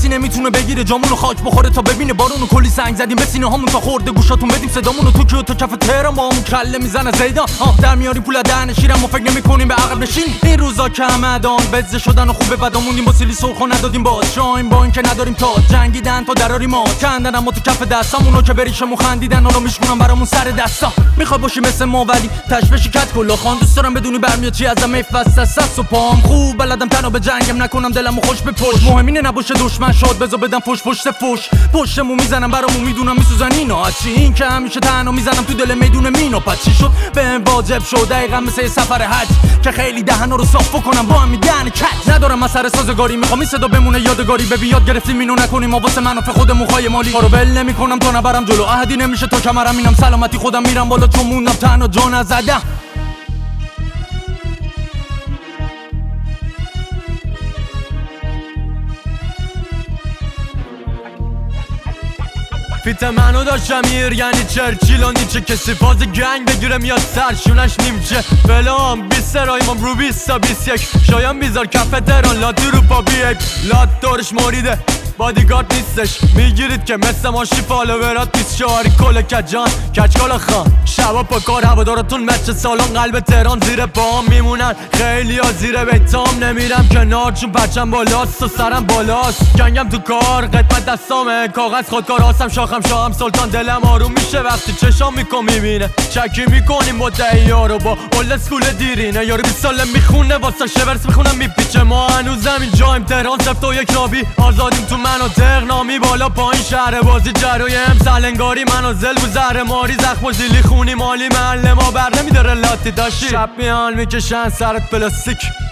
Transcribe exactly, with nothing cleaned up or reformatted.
کسی نمیتونه بگیره جامونو خاک بخوره تا ببینه بارونو کلی سنگ زدیم به سینه هامون تا خورده گوشاتون بدیم صدامونو تو کیو تا کف تهران با همون کله میزنه زیدان آه در میاری پول دهن شیرم و فکر نمیکنیم به عقب نشین این روزا که همدان بزه شدن و خوبه بعدا موندیم با سیلی سرخ و ندادیم باز شایم با این که نداریم تا جنگیدن تا دراری ما کندن اما تو کف دستامونو که بریشمون خندیدن رو میشونن برامون سر دستا میخواد باشی مثل ما ولی تشویش کت کلا خان دوست دارم بدونی برمیاد چی ازم میفست از دست و پام خوب بلدم تنها به جنگم نکنم دلمو خوش به پشت مهمینه نباشه دشمن شاد بذار بدم فوش پشت فوش پشتمو میزنم برامون میدونم میسوزن اینا چی این که همیشه تنها میزنم تو دل میدون مینا پس چی شد بهم واجب شد دقیقاً مثل سفر حج که خیلی دهنا رو صاف کنم با هم میدن کج ندارم مسئله سازگاری میخوام این صدا بمونه یادگاری ببین یاد گرفتیم اینو نکنیم ما واسه منافع خودمون خای مالی کارو ول نمیکنم تا نبرم جلو عهدی نمیشه تا کمرم اینم سلامتی خودم میرم بالا چون موندم تنها جا نزدم فیت منو داشت امیر یعنی چرچیل و نیچه کسی فاز گنگ بگیره میاد سرشونش نیمچه فلام بیست رایمام رو بیست تا بیست یک شایم بیزار کف تران لاتی رو پا بیک لات دورش موریده بادیگارد نیستش میگیرید که مثل ماشی فالوورات بیست شاری کل کجان کچکالا خان شبا پا کار هوادارتون مچ سالان قلب تهران زیر پام میمونن خیلی ها زیر بیتام نمیرم کنار چون پرچم بالاست و سرم بالاست جنگم تو کار قدمت دستامه کاغذ خودکار هستم شاخم شاهم سلطان دلم آروم میشه وقتی چشام میکن میبینه چکی میکنیم با دیارو با اول اسکول دیرینه یارو بیست ساله میخونه واسه شورس میخونم میپیچه ما هنوزم اینجایم تهران سفت و یک رابی آزادیم تو منو تقنامی بالا پایین شهر بازی جرایم سلنگاری منازل بو زهر ماری زخم و زیلی خونی مالی محل ما بر نمیداره لاتی داشی شب میان میکشن سرت پلاستیک